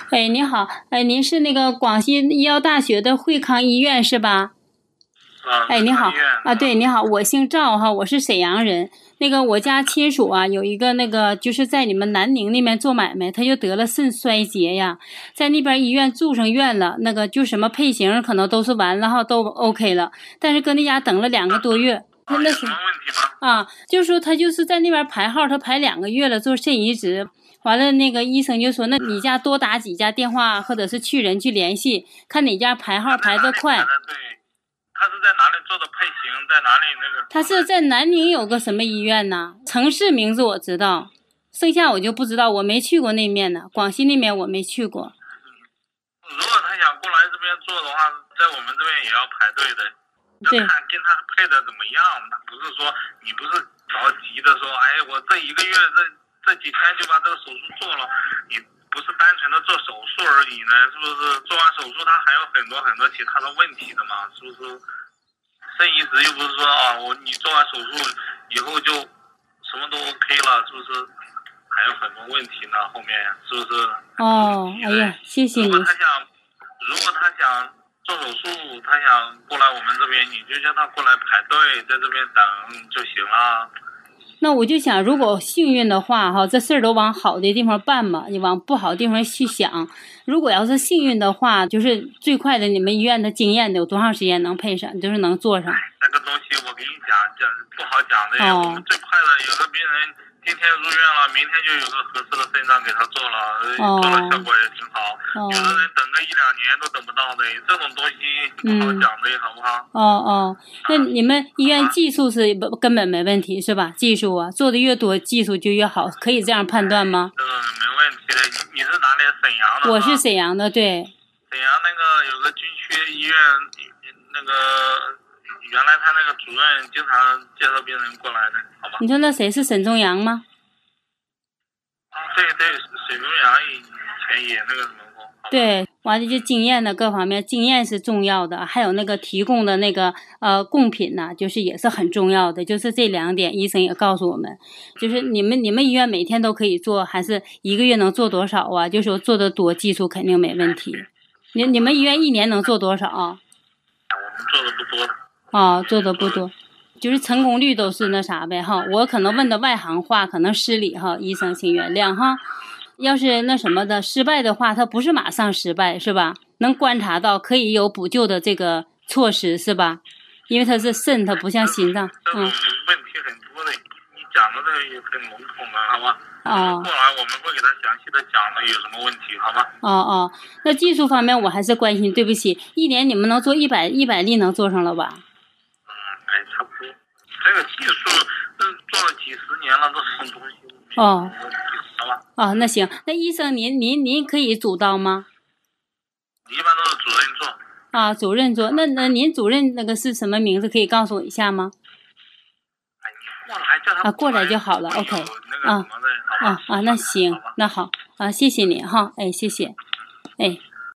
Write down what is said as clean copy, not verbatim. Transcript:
哎，你好，哎，您是那个广西医药大学的惠康医院是吧？哎，你好啊，对，你好，我姓赵哈，我是沈阳人。那个我家亲属啊，有一个那个就是在你们南宁那边做买卖，他就得了肾衰竭呀，在那边医院住上院了，那个就什么配型可能都是完了哈，都 OK 了，但是搁那家等了2个多月。那是啊，就是说他就是在那边排号，他排2个月了，做肾移植。完了，那个医生就说，那你家多打几家电话，或者是去人去联系，看哪家排号排得快。 他是在哪里做的配型，在哪里那个？ 他是在南宁有个什么医院呢？城市名字我知道，剩下我就不知道，我没去过那面呢。广西那边我没去过。 如果他想过来这边做的话，在我们这边也要排队的，要看跟他配的怎么样。他不是说你不是着急的说，哎，我这1个月这几天就把这个手术做了，你不是单纯的做手术而已呢，是不是？做完手术它还有很多其他的问题的嘛，是不是？肾移植又不是说啊，你做完手术以后就什么都 OK 了，是不是？还有很多问题呢，后面是不是？ 哦，哎呀，谢谢你。 如果他想做手术，他想过来我们这边，你就叫他过来排队，在这边等就行了。 那我就想，如果幸运的话，哈，这事儿都往好的地方办嘛，你往不好的地方去想。如果要是幸运的话，就是最快的，你们医院的经验的有多长时间能配上，就是能做上？ 那个东西我给你讲不好讲的呀。我们最快的有个病人今天入院了，明天就有个合适的肾脏给他做了，做了效果也挺好。有的人等个1-2年都等不到的，这种东西不好讲的，好不好？ 那你们医院技术是根本没问题是吧？技术啊，做的越多，技术就越好，可以这样判断吗？ 没问题的。你是哪里？沈阳的？ 我是沈阳的，对。 沈阳那个有个军区医院，那个原来他那个主任经常介绍病人过来的，好吧？ 你说那谁是沈宗阳吗？ 对，沈宗阳以前也那个什么过。 对，完了就经验的各方面，经验是重要的，还有那个提供的那个贡品呢，就是也是很重要的，就是这2点，医生也告诉我们，就是你们医院每天都可以做，还是1个月能做多少啊？就说做得多，技术肯定没问题。你们医院1年能做多少啊？ 我们做的不多。 做的不多，就是成功率都是那啥呗哈。我可能问的外行话，可能失礼哈，医生请原谅哈。要是那什么的失败的话，它不是马上失败是吧？能观察到，可以有补救的这个措施是吧？因为它是肾，它不像心脏。 问题很多的，你讲的这个也很笼统的，好吧？过来我们会给他详细的讲的有什么问题，好吧？ 那技术方面我还是关心，对不起，1年你们能做100例能做上了吧？ 差不多。这个技术做了几10年了，这种东西。好吧。 那行，那医生您可以主刀吗？ 一般都是主任做。 主任做，那您主任那个是什么名字？可以告诉我一下吗？过来就好了 ，OK。那行，那好，谢谢您哈，哎，谢谢，哎。